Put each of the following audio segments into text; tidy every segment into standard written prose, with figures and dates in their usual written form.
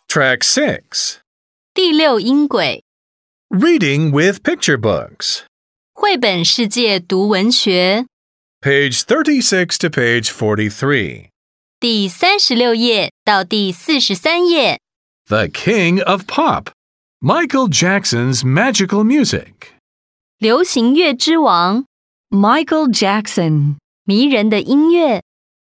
Track 6. 第6音轨 Reading with picture books. 绘本世界读文学 Page 36 to page 43. 第36页到第43页 The King of Pop. Michael Jackson's Magical Music. 流行乐之王 Michael Jackson 迷人的音乐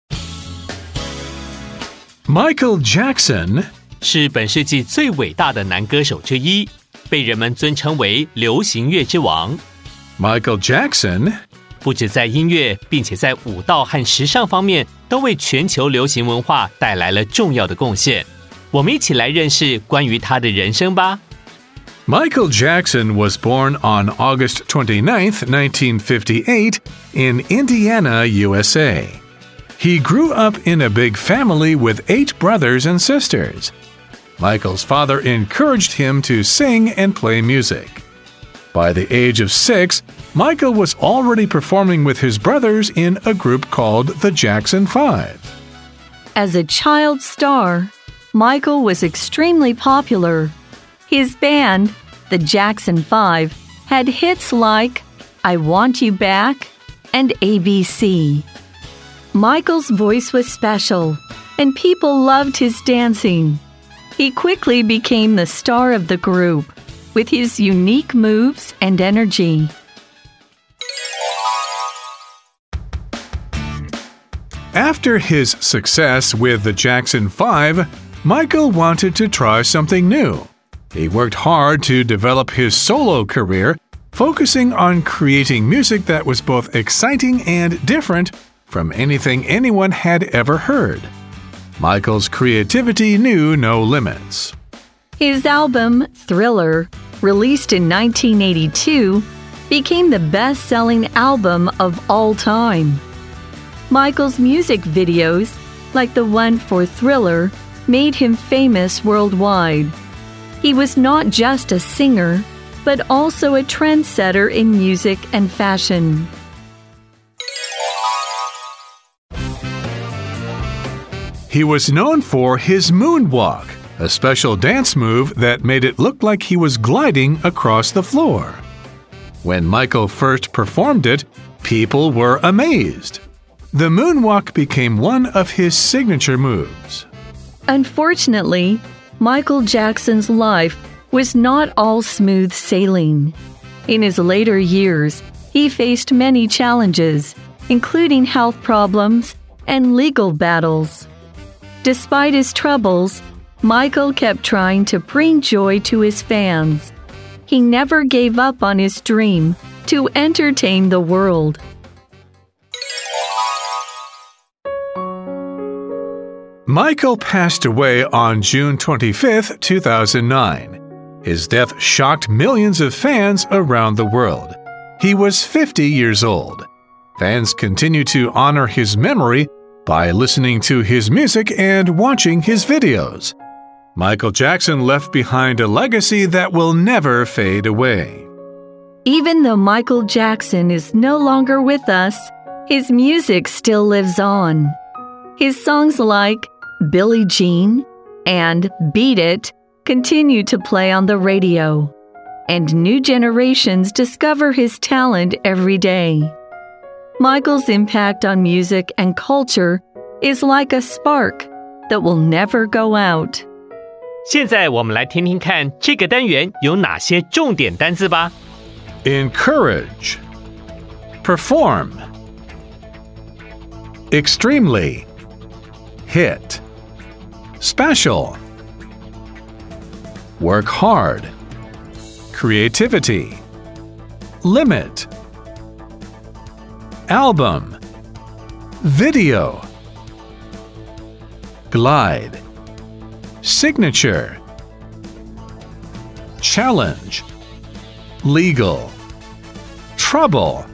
Michael Jackson 是本世纪最伟大的男歌手之一，被人们尊称为流行乐之王。 Michael Jackson 不只在音乐，并且在舞蹈和时尚方面都为全球流行文化带来了重要的贡献。我们一起来认识关于他的人生吧。 Michael Jackson was born on August 29, 1958, in Indiana, USA. He grew up in a big family with 8 brothers and sisters. Michael's father encouraged him to sing and play music. By the age of 6, Michael was already performing with his brothers in a group called the Jackson 5. As a child star, Michael was extremely popular. His band, the Jackson 5, had hits like I Want You Back and ABC. Michael's voice was special, and people loved his dancing. He quickly became the star of the group with his unique moves and energy. After his success with the Jackson 5, Michael wanted to try something new. He worked hard to develop his solo career, focusing on creating music that was both exciting and different from anything anyone had ever heard. Michael's creativity knew no limits. His album, Thriller, released in 1982, became the best-selling album of all time. Michael's music videos, like the one for Thriller, made him famous worldwide. He was not just a singer, but also a trendsetter in music and fashion. He was known for his moonwalk, a special dance move that made it look like he was gliding across the floor. When Michael first performed it, people were amazed. The moonwalk became one of his signature moves. Unfortunately, Michael Jackson's life was not all smooth sailing. In his later years, he faced many challenges, including health problems and legal battles. Despite his troubles, Michael kept trying to bring joy to his fans. He never gave up on his dream to entertain the world. Michael passed away on June 25, 2009. His death shocked millions of fans around the world. He was 50 years old. Fans continue to honor his memory by listening to his music and watching his videos. Michael Jackson left behind a legacy that will never fade away. Even though Michael Jackson is no longer with us, his music still lives on. His songs like Billie Jean and Beat It continue to play on the radio, and new generations discover his talent every day. Michael's impact on music and culture is like a spark that will never go out. 现在我们来听听看这个单元有哪些重点单字吧。 Encourage. Perform. Extremely. Hit. Special. Work hard. Creativity. Limit. Album. Video. Glide. Signature. Challenge. Legal. Trouble.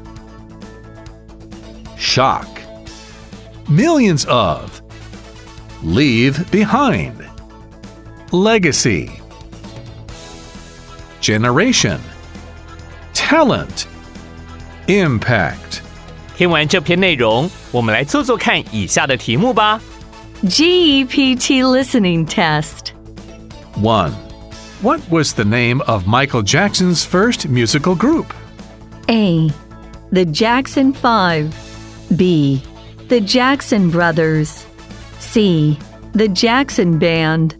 Shock. Millions of. Leave behind. Legacy. Generation. Talent. Impact. 听完这篇内容，我们来做做看以下的题目吧。 GEPT listening test. 1. What was the name of Michael Jackson's first musical group? A. The Jackson 5. B. The Jackson Brothers. C. The Jackson Band.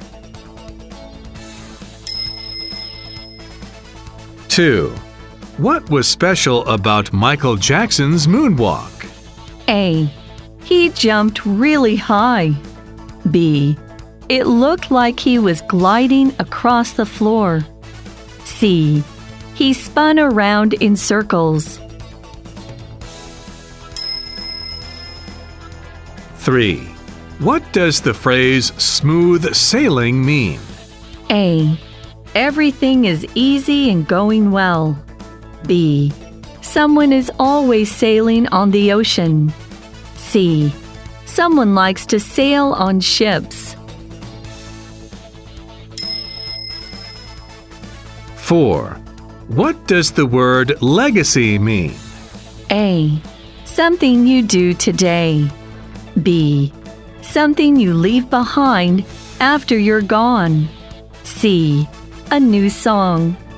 2. What was special about Michael Jackson's moonwalk? A. He jumped really high. B. It looked like he was gliding across the floor. C. He spun around in circles. 3. What does the phrase smooth sailing mean? A. Everything is easy and going well. B. Someone is always sailing on the ocean. C. Someone likes to sail on ships. 4. What does the word legacy mean? A. Something you do today. B. Something you leave behind after you're gone. C. A new song.